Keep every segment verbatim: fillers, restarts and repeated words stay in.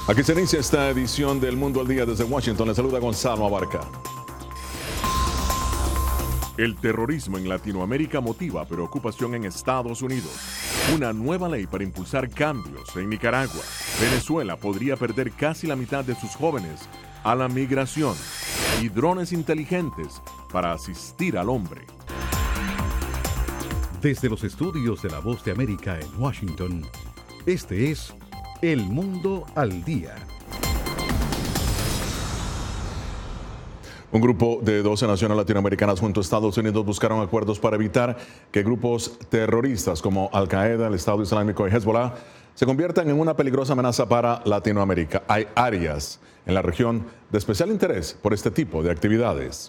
Aquí se inicia esta edición del Mundo al Día desde Washington. Le saluda Gonzalo Abarca. El terrorismo en Latinoamérica motiva preocupación en Estados Unidos. Una nueva ley para impulsar cambios en Nicaragua. Venezuela podría perder casi la mitad de sus jóvenes a la migración. Y drones inteligentes para asistir al hombre. Desde los estudios de La Voz de América en Washington, este es El Mundo al Día. Un grupo de doce naciones latinoamericanas junto a Estados Unidos buscaron acuerdos para evitar que grupos terroristas como Al-Qaeda, el Estado Islámico y Hezbollah se conviertan en una peligrosa amenaza para Latinoamérica. Hay áreas en la región de especial interés por este tipo de actividades.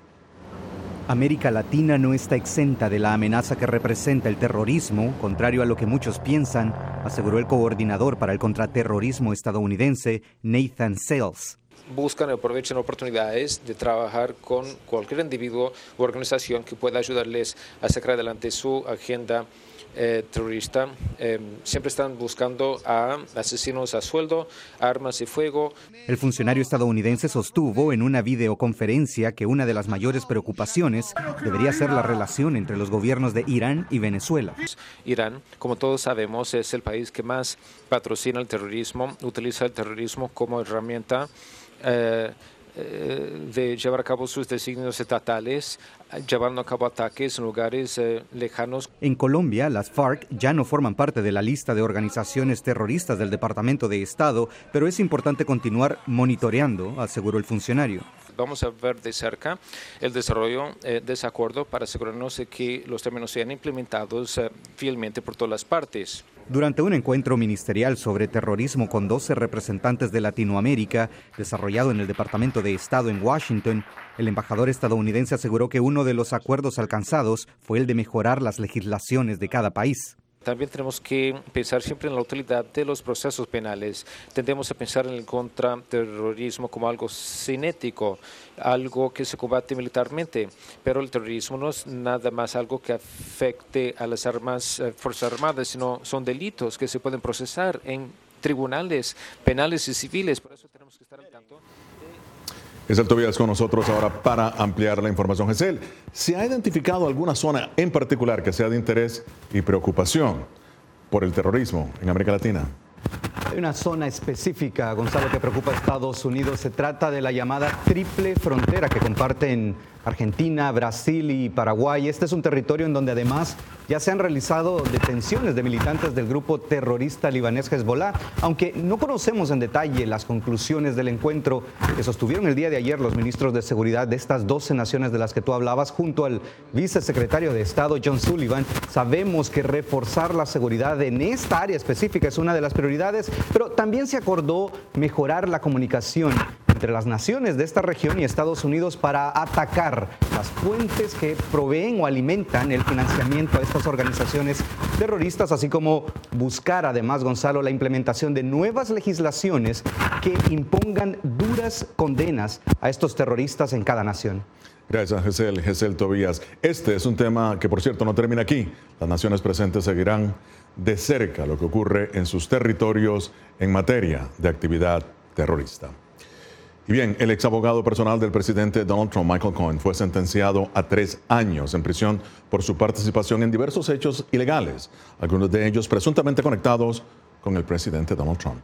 América Latina no está exenta de la amenaza que representa el terrorismo, contrario a lo que muchos piensan, aseguró el coordinador para el contraterrorismo estadounidense, Nathan Sales. Buscan y aprovechan oportunidades de trabajar con cualquier individuo u organización que pueda ayudarles a sacar adelante su agenda eh, terrorista. Eh, siempre están buscando a asesinos a sueldo, armas y fuego. El funcionario estadounidense sostuvo en una videoconferencia que una de las mayores preocupaciones debería ser la relación entre los gobiernos de Irán y Venezuela. Irán, como todos sabemos, es el país que más patrocina el terrorismo, utiliza el terrorismo como herramienta Eh, eh, de llevar a cabo sus designios estatales, llevando a cabo ataques en lugares eh, lejanos. En Colombia, las FARC ya no forman parte de la lista de organizaciones terroristas del Departamento de Estado, pero es importante continuar monitoreando, aseguró el funcionario. Vamos a ver de cerca el desarrollo eh, de ese acuerdo para asegurarnos de que los términos sean implementados eh, fielmente por todas las partes. Durante un encuentro ministerial sobre terrorismo con doce representantes de Latinoamérica, desarrollado en el Departamento de Estado en Washington, el embajador estadounidense aseguró que uno de los acuerdos alcanzados fue el de mejorar las legislaciones de cada país. También tenemos que pensar siempre en la utilidad de los procesos penales. Tendemos a pensar en el contraterrorismo como algo cinético, algo que se combate militarmente, pero el terrorismo no es nada más algo que afecte a las armas, eh, Fuerzas Armadas, sino son delitos que se pueden procesar en tribunales penales y civiles. Por eso tenemos que estar al tanto. Gesell Tobías con nosotros ahora para ampliar la información. Gesell, ¿se ha identificado alguna zona en particular que sea de interés y preocupación por el terrorismo en América Latina? Hay una zona específica, Gonzalo, que preocupa a Estados Unidos. Se trata de la llamada triple frontera que comparten Argentina, Brasil y Paraguay. Este es un territorio en donde además ya se han realizado detenciones de militantes del grupo terrorista libanés Hezbollah, aunque no conocemos en detalle las conclusiones del encuentro que sostuvieron el día de ayer los ministros de seguridad de estas doce naciones de las que tú hablabas junto al vicesecretario de Estado John Sullivan. Sabemos que reforzar la seguridad en esta área específica es una de las prioridades, pero también se acordó mejorar la comunicación entre las naciones de esta región y Estados Unidos para atacar las fuentes que proveen o alimentan el financiamiento a estas organizaciones terroristas, así como buscar además, Gonzalo, la implementación de nuevas legislaciones que impongan duras condenas a estos terroristas en cada nación. Gracias, Gesell. Gesell Tobías. Este es un tema que, por cierto, no termina aquí. Las naciones presentes seguirán de cerca lo que ocurre en sus territorios en materia de actividad terrorista. Y bien, el ex abogado personal del presidente Donald Trump, Michael Cohen, fue sentenciado a tres años en prisión por su participación en diversos hechos ilegales, algunos de ellos presuntamente conectados con el presidente Donald Trump.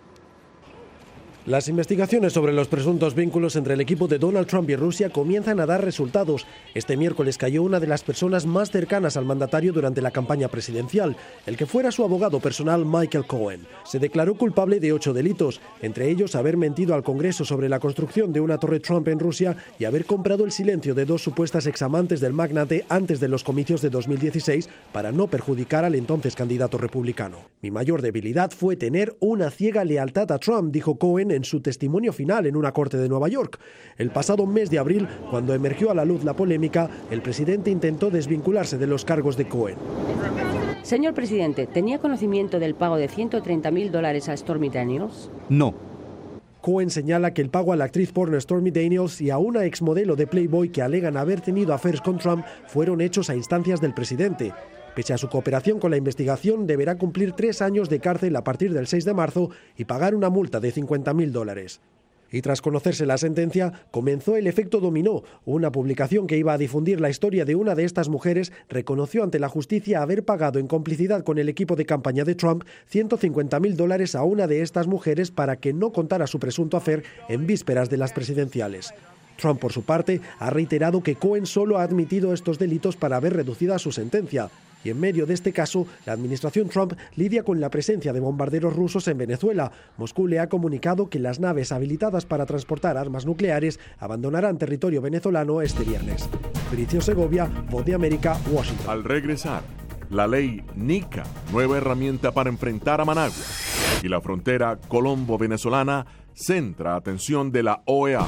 Las investigaciones sobre los presuntos vínculos entre el equipo de Donald Trump y Rusia comienzan a dar resultados. Este miércoles cayó una de las personas más cercanas al mandatario durante la campaña presidencial, el que fuera su abogado personal Michael Cohen. Se declaró culpable de ocho delitos, entre ellos haber mentido al Congreso sobre la construcción de una torre Trump en Rusia y haber comprado el silencio de dos supuestas examantes del magnate antes de los comicios de dos mil dieciséis para no perjudicar al entonces candidato republicano. Mi mayor debilidad fue tener una ciega lealtad a Trump, dijo Cohen en su testimonio final en una corte de Nueva York. El pasado mes de abril, cuando emergió a la luz la polémica, el presidente intentó desvincularse de los cargos de Cohen. Señor presidente, ¿tenía conocimiento del pago de ciento treinta mil dólares a Stormy Daniels? No. Cohen señala que el pago a la actriz porno Stormy Daniels y a una exmodelo de Playboy que alegan haber tenido affairs con Trump fueron hechos a instancias del presidente. Pese a su cooperación con la investigación, deberá cumplir tres años de cárcel a partir del seis de marzo y pagar una multa de cincuenta mil dólares. Y tras conocerse la sentencia, comenzó el efecto dominó. Una publicación que iba a difundir la historia de una de estas mujeres reconoció ante la justicia haber pagado en complicidad con el equipo de campaña de Trump ciento cincuenta mil dólares a una de estas mujeres para que no contara su presunto affair en vísperas de las presidenciales. Trump, por su parte, ha reiterado que Cohen solo ha admitido estos delitos para ver reducida su sentencia. Y en medio de este caso, la administración Trump lidia con la presencia de bombarderos rusos en Venezuela. Moscú le ha comunicado que las naves habilitadas para transportar armas nucleares abandonarán territorio venezolano este viernes. Felicio Segovia, Voz de América, Washington. Al regresar, la ley NICA, nueva herramienta para enfrentar a Managua. Y la frontera colombo-venezolana centra atención de la O E A.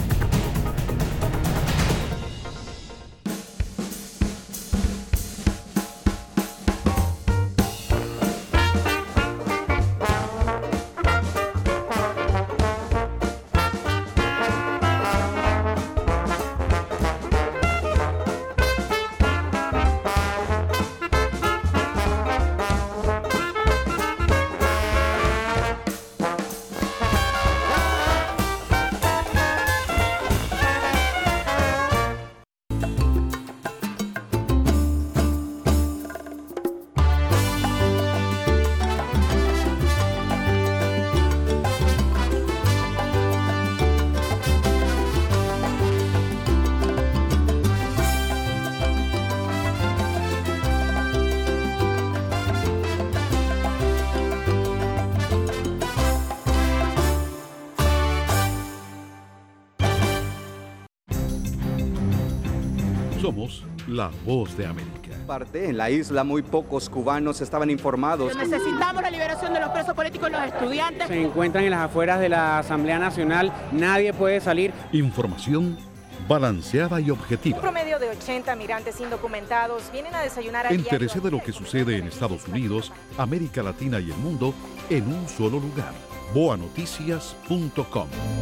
Somos la Voz de América. Parte en la isla muy pocos cubanos estaban informados. Necesitamos la liberación de los presos políticos y los estudiantes. Se encuentran en las afueras de la Asamblea Nacional, nadie puede salir. Información balanceada y objetiva. Un promedio de ochenta migrantes indocumentados vienen a desayunar a Entérese de lo que sucede en Estados Unidos, América Latina y el mundo en un solo lugar. boa noticias punto com.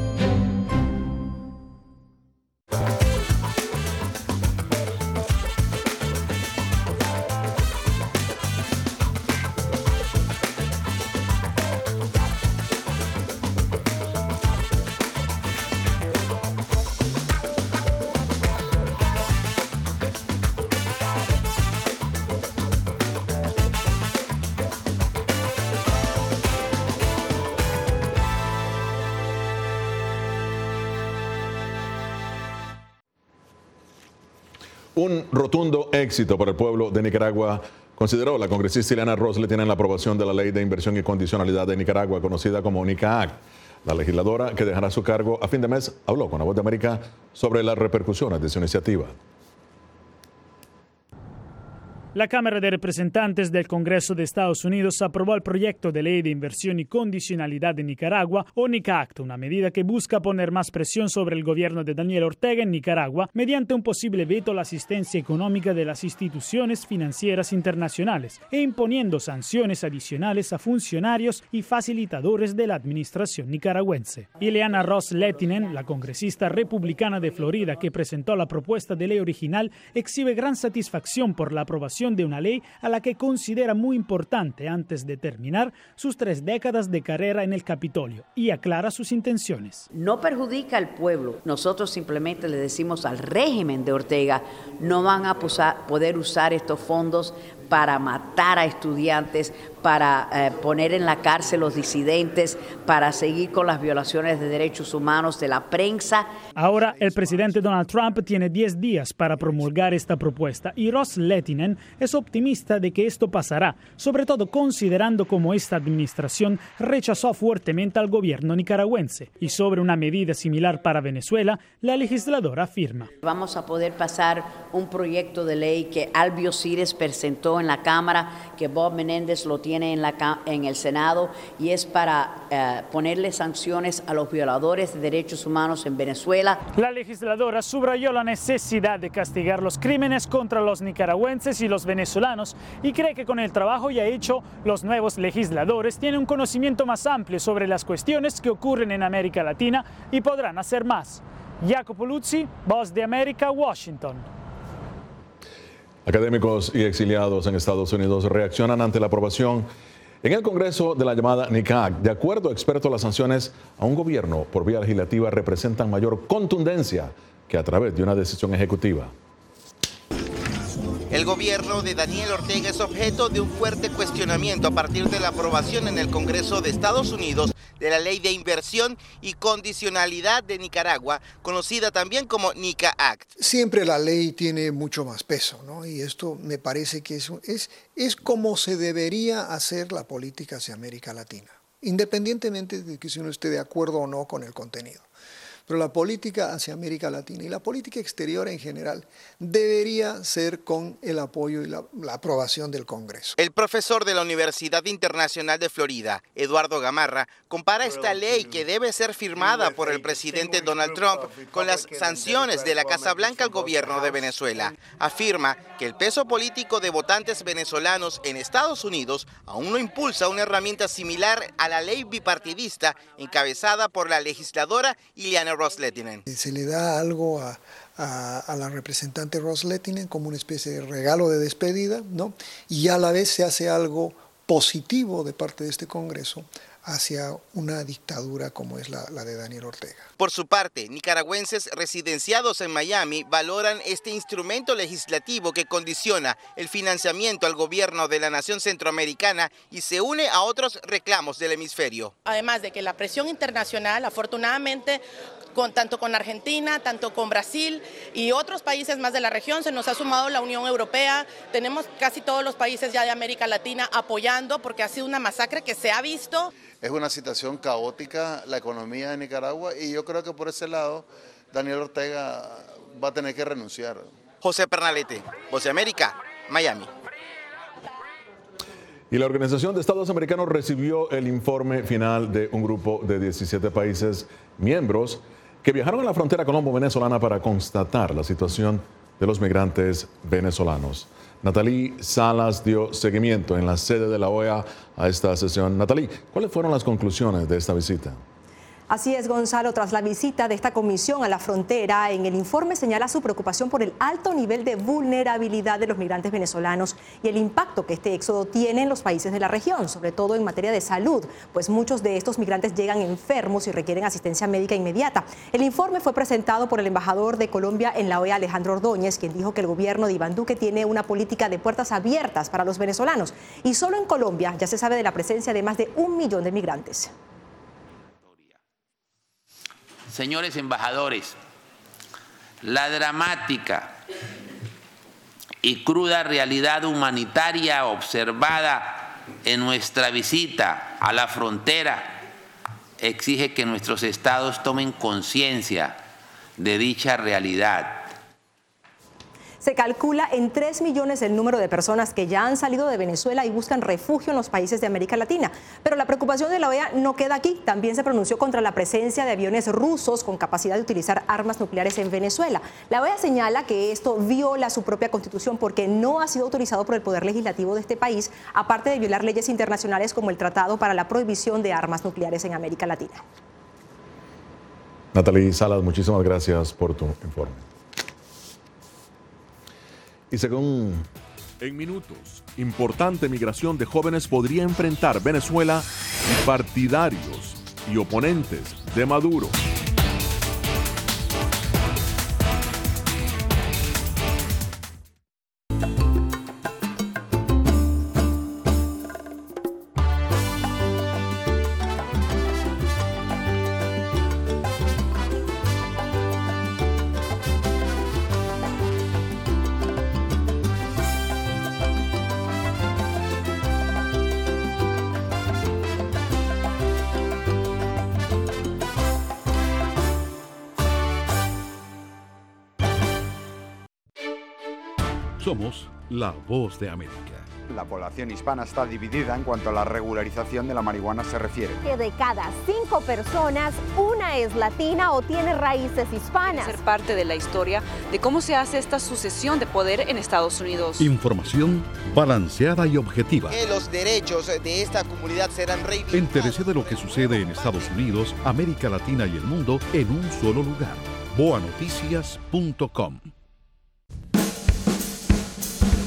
Un rotundo éxito para el pueblo de Nicaragua, consideró la congresista Ileana Ros Lehtinen en la aprobación de la Ley de Inversión y Condicionalidad de Nicaragua, conocida como NICA Act. La legisladora, que dejará su cargo a fin de mes, habló con la Voz de América sobre las repercusiones de su iniciativa. La Cámara de Representantes del Congreso de Estados Unidos aprobó el proyecto de ley de inversión y condicionalidad de Nicaragua, o NICA Act, una medida que busca poner más presión sobre el gobierno de Daniel Ortega en Nicaragua mediante un posible veto a la asistencia económica de las instituciones financieras internacionales e imponiendo sanciones adicionales a funcionarios y facilitadores de la administración nicaragüense. Ileana Ros Lehtinen, la congresista republicana de Florida que presentó la propuesta de ley original, exhibe gran satisfacción por la aprobación de una ley a la que considera muy importante antes de terminar sus tres décadas de carrera en el Capitolio, y aclara sus intenciones. No perjudica al pueblo. Nosotros simplemente le decimos al régimen de Ortega, no van a poder usar estos fondos para matar a estudiantes, para eh, poner en la cárcel los disidentes, para seguir con las violaciones de derechos humanos de la prensa. Ahora el presidente Donald Trump tiene diez días para promulgar esta propuesta y Ros Lehtinen es optimista de que esto pasará, sobre todo considerando cómo esta administración rechazó fuertemente al gobierno nicaragüense. Y sobre una medida similar para Venezuela, la legisladora afirma: Vamos a poder pasar un proyecto de ley que Albio Cires presentó en la Cámara, que Bob Menéndez lo tiene en, la, en el Senado, y es para eh, ponerle sanciones a los violadores de derechos humanos en Venezuela. La legisladora subrayó la necesidad de castigar los crímenes contra los nicaragüenses y los venezolanos y cree que con el trabajo ya hecho, los nuevos legisladores tienen un conocimiento más amplio sobre las cuestiones que ocurren en América Latina y podrán hacer más. Jacopo Luzzi, Voz de América, Washington. Académicos y exiliados en Estados Unidos reaccionan ante la aprobación en el Congreso de la llamada NICA Act. De acuerdo a expertos, las sanciones a un gobierno por vía legislativa representan mayor contundencia que a través de una decisión ejecutiva. El gobierno de Daniel Ortega es objeto de un fuerte cuestionamiento a partir de la aprobación en el Congreso de Estados Unidos de la Ley de Inversión y Condicionalidad de Nicaragua, conocida también como NICA Act. Siempre la ley tiene mucho más peso, ¿no? Y esto me parece que es, es, es como se debería hacer la política hacia América Latina, independientemente de que si uno esté de acuerdo o no con el contenido. Pero la política hacia América Latina y la política exterior en general debería ser con el apoyo y la, la aprobación del Congreso. El profesor de la Universidad Internacional de Florida, Eduardo Gamarra, compara esta ley que debe ser firmada por el presidente Donald Trump con las sanciones de la Casa Blanca al gobierno de Venezuela. Afirma que el peso político de votantes venezolanos en Estados Unidos aún no impulsa una herramienta similar a la ley bipartidista encabezada por la legisladora Ileana Ros-Lehtinen. Se le da algo a, a, a la representante Ros-Lehtinen como una especie de regalo de despedida, ¿no? Y a la vez se hace algo positivo de parte de este Congreso hacia una dictadura como es la, la de Daniel Ortega. Por su parte, nicaragüenses residenciados en Miami valoran este instrumento legislativo que condiciona el financiamiento al gobierno de la nación centroamericana y se une a otros reclamos del hemisferio. Además de que la presión internacional, afortunadamente, con, tanto con Argentina, tanto con Brasil y otros países más de la región, se nos ha sumado la Unión Europea. Tenemos casi todos los países ya de América Latina apoyando porque ha sido una masacre que se ha visto. Es una situación caótica la economía de Nicaragua y yo creo que por ese lado Daniel Ortega va a tener que renunciar. José Pernalete, Voz de América, Miami. Y la Organización de Estados Americanos recibió el informe final de un grupo de diecisiete países miembros que viajaron a la frontera colombo-venezolana para constatar la situación de los migrantes venezolanos. Natalí Salas dio seguimiento en la sede de la O E A a esta sesión. Natalí, ¿cuáles fueron las conclusiones de esta visita? Así es, Gonzalo, tras la visita de esta comisión a la frontera, en el informe señala su preocupación por el alto nivel de vulnerabilidad de los migrantes venezolanos y el impacto que este éxodo tiene en los países de la región, sobre todo en materia de salud, pues muchos de estos migrantes llegan enfermos y requieren asistencia médica inmediata. El informe fue presentado por el embajador de Colombia en la O E A, Alejandro Ordóñez, quien dijo que el gobierno de Iván Duque tiene una política de puertas abiertas para los venezolanos y solo en Colombia ya se sabe de la presencia de más de un millón de migrantes. Señores embajadores, la dramática y cruda realidad humanitaria observada en nuestra visita a la frontera exige que nuestros estados tomen conciencia de dicha realidad. Se calcula en tres millones el número de personas que ya han salido de Venezuela y buscan refugio en los países de América Latina. Pero la preocupación de la O E A no queda aquí. También se pronunció contra la presencia de aviones rusos con capacidad de utilizar armas nucleares en Venezuela. La O E A señala que esto viola su propia constitución porque no ha sido autorizado por el Poder Legislativo de este país, aparte de violar leyes internacionales como el Tratado para la Prohibición de Armas Nucleares en América Latina. Natalí Salas, muchísimas gracias por tu informe. Y según... En minutos, importante migración de jóvenes podría enfrentar Venezuela y partidarios y oponentes de Maduro. Somos la Voz de América. La población hispana está dividida en cuanto a la regularización de la marihuana se refiere. Que de cada cinco personas, una es latina o tiene raíces hispanas. Ser parte de la historia de cómo se hace esta sucesión de poder en Estados Unidos. Información balanceada y objetiva. Que los derechos de esta comunidad serán reivindicados. Entérese de lo que sucede en Estados Unidos, América Latina y el mundo en un solo lugar. boa noticias punto com.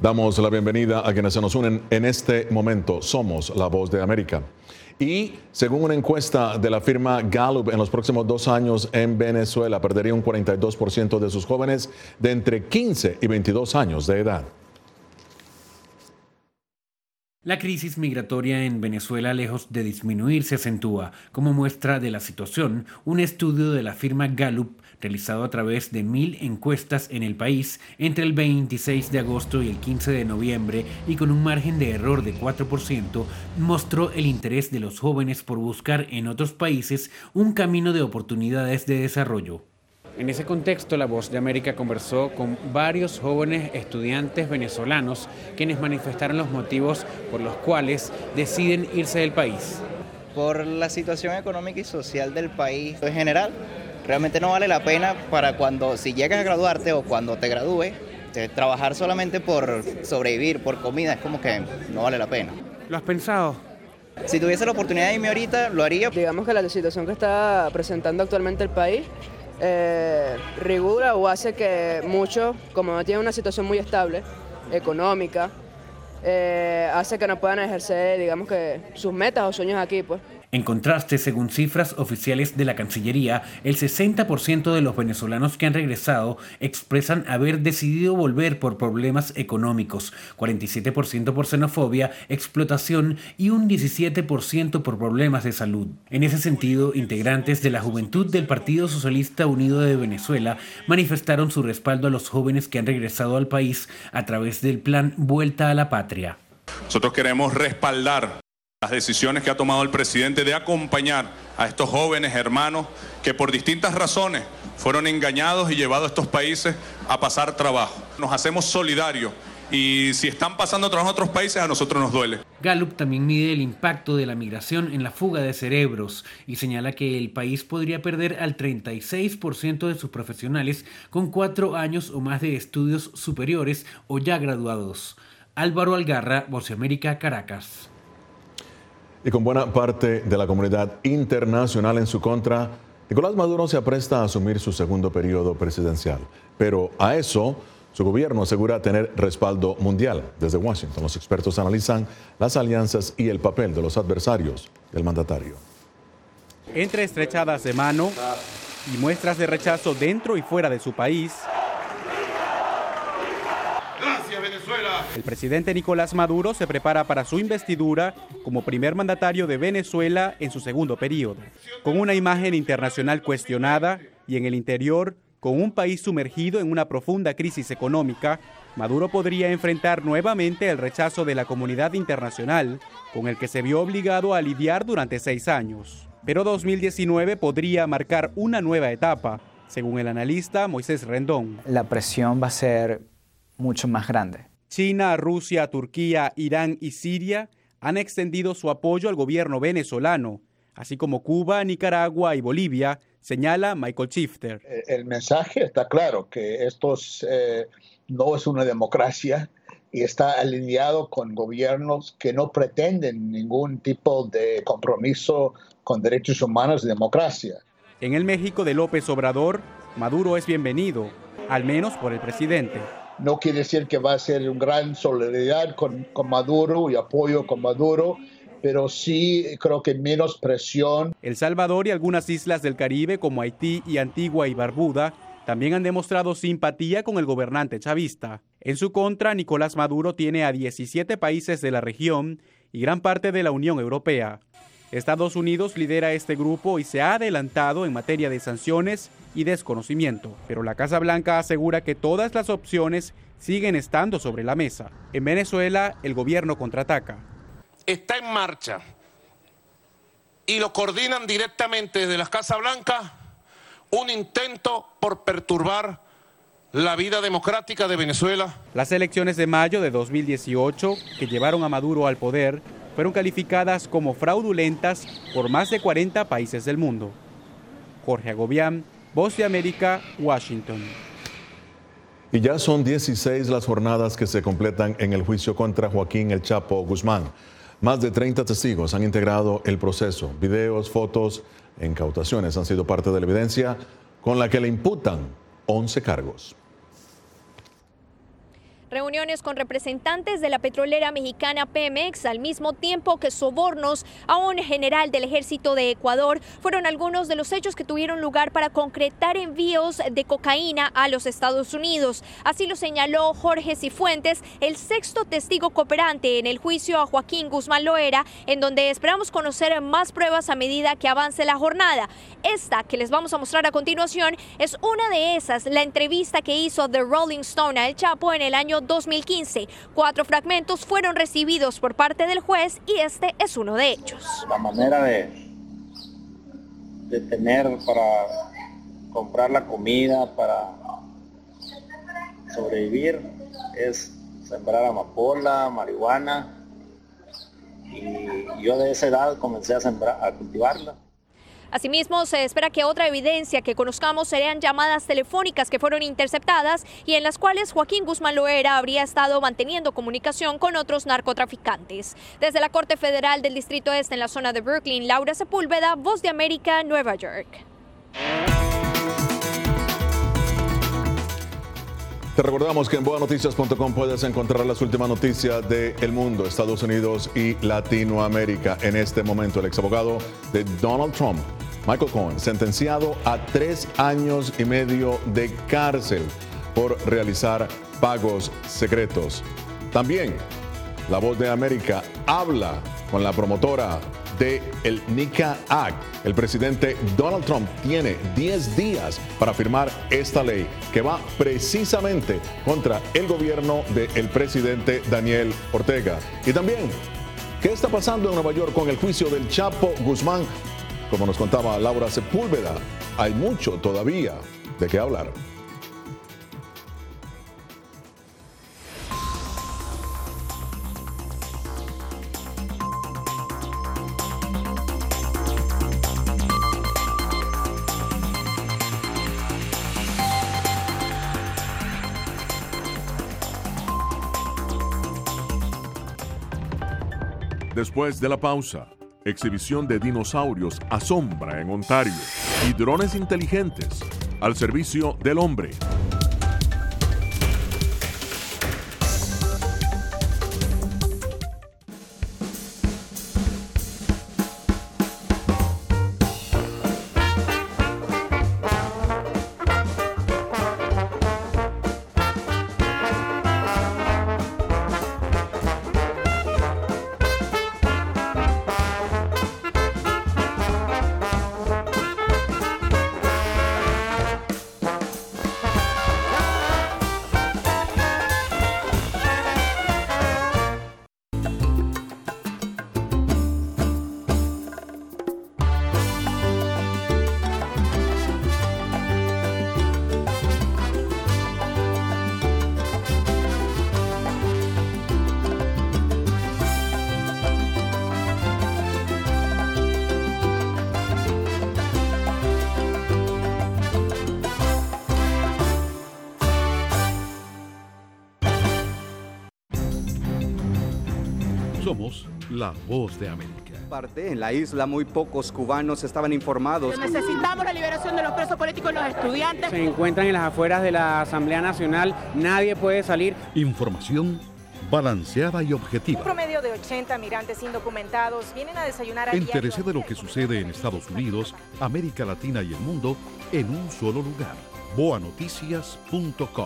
Damos la bienvenida a quienes se nos unen en este momento. Somos La Voz de América. Y según una encuesta de la firma Gallup, en los próximos dos años en Venezuela perdería un cuarenta y dos por ciento de sus jóvenes de entre quince y veintidós años de edad. La crisis migratoria en Venezuela, lejos de disminuir, se acentúa. Como muestra de la situación, un estudio de la firma Gallup, realizado a través de mil encuestas en el país entre el veintiséis de agosto y el quince de noviembre y con un margen de error de cuatro por ciento, mostró el interés de los jóvenes por buscar en otros países un camino de oportunidades de desarrollo. En ese contexto, La Voz de América conversó con varios jóvenes estudiantes venezolanos quienes manifestaron los motivos por los cuales deciden irse del país. Por la situación económica y social del país en general, realmente no vale la pena para cuando, si llegas a graduarte o cuando te gradúes, trabajar solamente por sobrevivir, por comida, es como que no vale la pena. ¿Lo has pensado? Si tuviese la oportunidad de irme ahorita, lo haría. Digamos que la situación que está presentando actualmente el país Eh, regula o hace que muchos, como no tienen una situación muy estable, económica, eh, hace que no puedan ejercer, digamos que, sus metas o sueños aquí, pues. En contraste, según cifras oficiales de la Cancillería, el sesenta por ciento de los venezolanos que han regresado expresan haber decidido volver por problemas económicos, cuarenta y siete por ciento por xenofobia, explotación y un diecisiete por ciento por problemas de salud. En ese sentido, integrantes de la juventud del Partido Socialista Unido de Venezuela manifestaron su respaldo a los jóvenes que han regresado al país a través del plan Vuelta a la Patria. Nosotros queremos respaldar las decisiones que ha tomado el presidente de acompañar a estos jóvenes hermanos que por distintas razones fueron engañados y llevados a estos países a pasar trabajo. Nos hacemos solidarios y si están pasando trabajo en otros países, a nosotros nos duele. Gallup también mide el impacto de la migración en la fuga de cerebros y señala que el país podría perder al treinta y seis por ciento de sus profesionales con cuatro años o más de estudios superiores o ya graduados. Álvaro Algarra, Voz de América, Caracas. Y con buena parte de la comunidad internacional en su contra, Nicolás Maduro se apresta a asumir su segundo periodo presidencial. Pero a eso, su gobierno asegura tener respaldo mundial. Desde Washington, los expertos analizan las alianzas y el papel de los adversarios del mandatario. Entre estrechadas de mano y muestras de rechazo dentro y fuera de su país, el presidente Nicolás Maduro se prepara para su investidura como primer mandatario de Venezuela en su segundo periodo. Con una imagen internacional cuestionada y en el interior, con un país sumergido en una profunda crisis económica, Maduro podría enfrentar nuevamente el rechazo de la comunidad internacional, con el que se vio obligado a lidiar durante seis años. Pero dos mil diecinueve podría marcar una nueva etapa, según el analista Moisés Rendón. La presión va a ser mucho más grande. China, Rusia, Turquía, Irán y Siria han extendido su apoyo al gobierno venezolano, así como Cuba, Nicaragua y Bolivia, señala Michael Shifter. El mensaje está claro, que esto es, eh, no es una democracia y está alineado con gobiernos que no pretenden ningún tipo de compromiso con derechos humanos y democracia. En el México de López Obrador, Maduro es bienvenido, al menos por el presidente. No quiere decir que va a ser una gran solidaridad con, con Maduro y apoyo con Maduro, pero sí creo que menos presión. El Salvador y algunas islas del Caribe como Haití y Antigua y Barbuda también han demostrado simpatía con el gobernante chavista. En su contra, Nicolás Maduro tiene a diecisiete países de la región y gran parte de la Unión Europea. Estados Unidos lidera este grupo y se ha adelantado en materia de sanciones y desconocimiento, pero la Casa Blanca asegura que todas las opciones siguen estando sobre la mesa. En Venezuela, el gobierno contraataca. Está en marcha y lo coordinan directamente desde la Casa Blanca un intento por perturbar la vida democrática de Venezuela. Las elecciones de mayo de dos mil dieciocho, que llevaron a Maduro al poder, fueron calificadas como fraudulentas por más de cuarenta países del mundo. Jorge Agobián, Voz de América, Washington. Y ya son dieciséis las jornadas que se completan en el juicio contra Joaquín El Chapo Guzmán. Más de treinta testigos han integrado el proceso. Videos, fotos e incautaciones han sido parte de la evidencia con la que le imputan once cargos. Reuniones con representantes de la petrolera mexicana Pemex, al mismo tiempo que sobornos a un general del ejército de Ecuador, fueron algunos de los hechos que tuvieron lugar para concretar envíos de cocaína a los Estados Unidos. Así lo señaló Jorge Cifuentes, el sexto testigo cooperante en el juicio a Joaquín Guzmán Loera, en donde esperamos conocer más pruebas a medida que avance la jornada. Esta que les vamos a mostrar a continuación es una de esas, la entrevista que hizo The Rolling Stone a El Chapo en el año dos mil quince. Cuatro fragmentos fueron recibidos por parte del juez y este es uno de ellos. La manera de, de tener para comprar la comida, para sobrevivir, es sembrar amapola, marihuana, y yo de esa edad comencé a sembrar, a cultivarla. Asimismo, se espera que otra evidencia que conozcamos serían llamadas telefónicas que fueron interceptadas y en las cuales Joaquín Guzmán Loera habría estado manteniendo comunicación con otros narcotraficantes. Desde la Corte Federal del Distrito Este en la zona de Brooklyn, Laura Sepúlveda, Voz de América, Nueva York. Te recordamos que en boa noticias punto com puedes encontrar las últimas noticias del mundo, Estados Unidos y Latinoamérica. En este momento, el exabogado de Donald Trump, Michael Cohen, sentenciado a tres años y medio de cárcel por realizar pagos secretos. También, La Voz de América habla con la promotora de el NICA Act. El presidente Donald Trump tiene diez días para firmar esta ley que va precisamente contra el gobierno del presidente Daniel Ortega. Y también, ¿qué está pasando en Nueva York con el juicio del Chapo Guzmán? Como nos contaba Laura Sepúlveda, hay mucho todavía de qué hablar. Después de la pausa, exhibición de dinosaurios asombra en Ontario y drones inteligentes al servicio del hombre. Somos la Voz de América. Parte en la isla muy pocos cubanos estaban informados. Necesitamos la liberación de los presos políticos y los estudiantes. Se encuentran en las afueras de la Asamblea Nacional, nadie puede salir. Información balanceada y objetiva. Un promedio de ochenta migrantes indocumentados vienen a desayunar a Entérese de lo que sucede en Estados Unidos, América Latina y el mundo en un solo lugar. boa noticias punto com.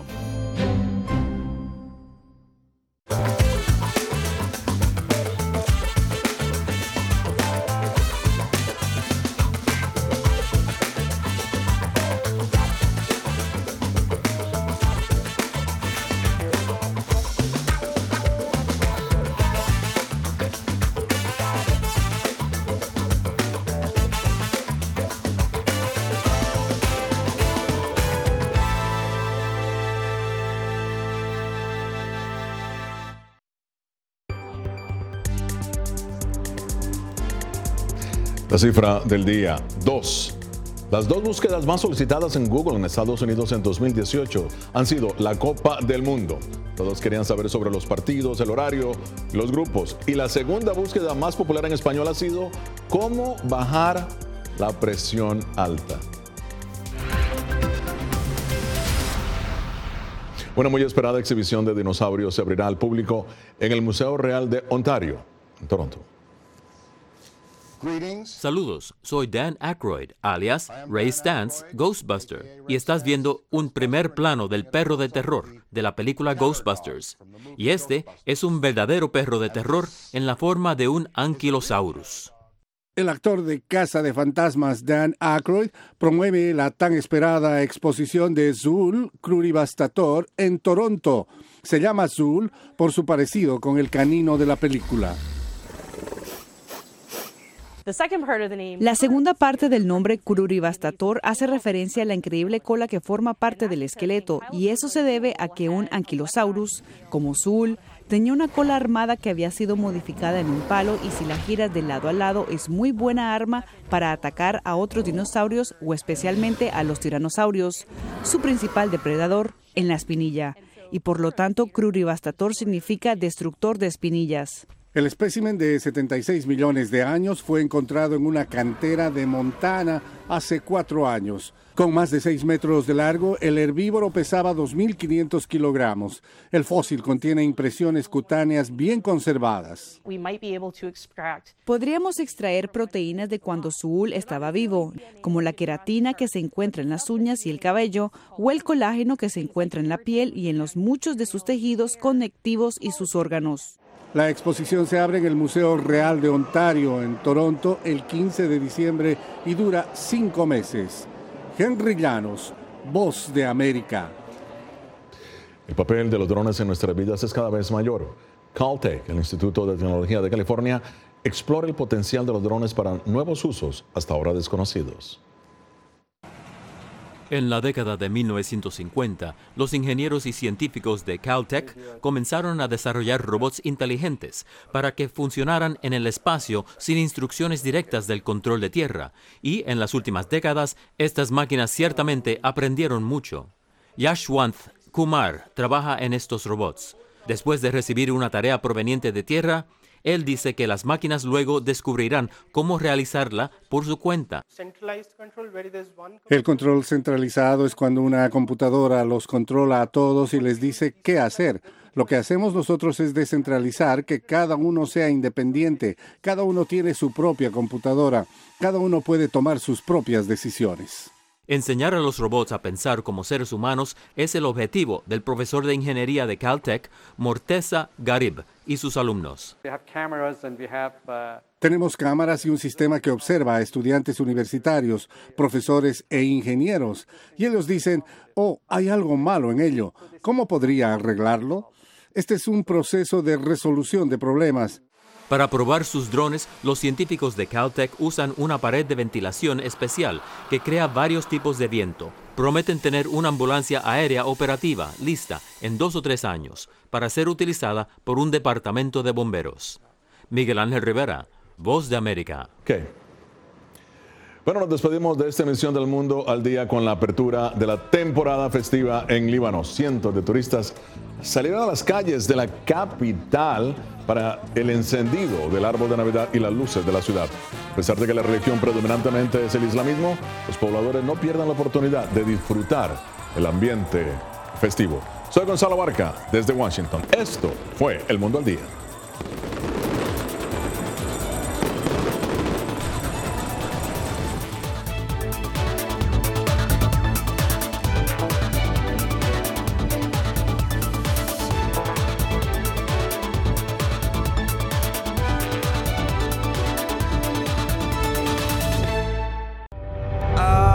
La cifra del día, dos. Las dos búsquedas más solicitadas en Google en Estados Unidos en dos mil dieciocho han sido la Copa del Mundo. Todos querían saber sobre los partidos, el horario, los grupos. Y la segunda búsqueda más popular en español ha sido cómo bajar la presión alta. Una muy esperada exhibición de dinosaurios se abrirá al público en el Museo Real de Ontario, en Toronto. Saludos, soy Dan Aykroyd, alias Ray Stantz, Ghostbuster, y estás viendo un primer plano del perro de terror de la película Ghostbusters. Y este es un verdadero perro de terror en la forma de un anquilosaurus. El actor de Casa de Fantasmas Dan Aykroyd promueve la tan esperada exposición de Zuul Crurivastator en Toronto. Se llama Zuul por su parecido con el canino de la película. La segunda parte del nombre Crurivastator hace referencia a la increíble cola que forma parte del esqueleto, y eso se debe a que un anquilosaurus, como Zuul, tenía una cola armada que había sido modificada en un palo, y si la giras de lado a lado es muy buena arma para atacar a otros dinosaurios o especialmente a los tiranosaurios, su principal depredador en la espinilla, y por lo tanto Crurivastator significa destructor de espinillas. El espécimen de setenta y seis millones de años fue encontrado en una cantera de Montana hace cuatro años. Con más de seis metros de largo, el herbívoro pesaba dos mil quinientos kilogramos. El fósil contiene impresiones cutáneas bien conservadas. Podríamos extraer proteínas de cuando Zuul estaba vivo, como la queratina que se encuentra en las uñas y el cabello, o el colágeno que se encuentra en la piel y en los muchos de sus tejidos conectivos y sus órganos. La exposición se abre en el Museo Real de Ontario, en Toronto, el quince de diciembre y dura cinco meses. Henry Llanos, Voz de América. El papel de los drones en nuestras vidas es cada vez mayor. Caltech, el Instituto de Tecnología de California, explora el potencial de los drones para nuevos usos hasta ahora desconocidos. En la década de mil novecientos cincuenta, los ingenieros y científicos de Caltech comenzaron a desarrollar robots inteligentes para que funcionaran en el espacio sin instrucciones directas del control de tierra, y en las últimas décadas, estas máquinas ciertamente aprendieron mucho. Yashwant Kumar trabaja en estos robots. Después de recibir una tarea proveniente de tierra, él dice que las máquinas luego descubrirán cómo realizarla por su cuenta. El control centralizado es cuando una computadora los controla a todos y les dice qué hacer. Lo que hacemos nosotros es descentralizar, que cada uno sea independiente, cada uno tiene su propia computadora, cada uno puede tomar sus propias decisiones. Enseñar a los robots a pensar como seres humanos es el objetivo del profesor de ingeniería de Caltech, Morteza Garib, y sus alumnos. Tenemos cámaras y un sistema que observa a estudiantes universitarios, profesores e ingenieros, y ellos dicen, oh, hay algo malo en ello. ¿Cómo podría arreglarlo? Este es un proceso de resolución de problemas. Para probar sus drones, los científicos de Caltech usan una pared de ventilación especial que crea varios tipos de viento. Prometen tener una ambulancia aérea operativa lista en dos o tres años para ser utilizada por un departamento de bomberos. Miguel Ángel Rivera, Voz de América. Okay. Bueno, nos despedimos de esta emisión del Mundo al Día con la apertura de la temporada festiva en Líbano. Cientos de turistas salieron a las calles de la capital para el encendido del árbol de Navidad y las luces de la ciudad. A pesar de que la religión predominantemente es el islamismo, los pobladores no pierdan la oportunidad de disfrutar el ambiente festivo. Soy Gonzalo Barca desde Washington. Esto fue El Mundo al Día.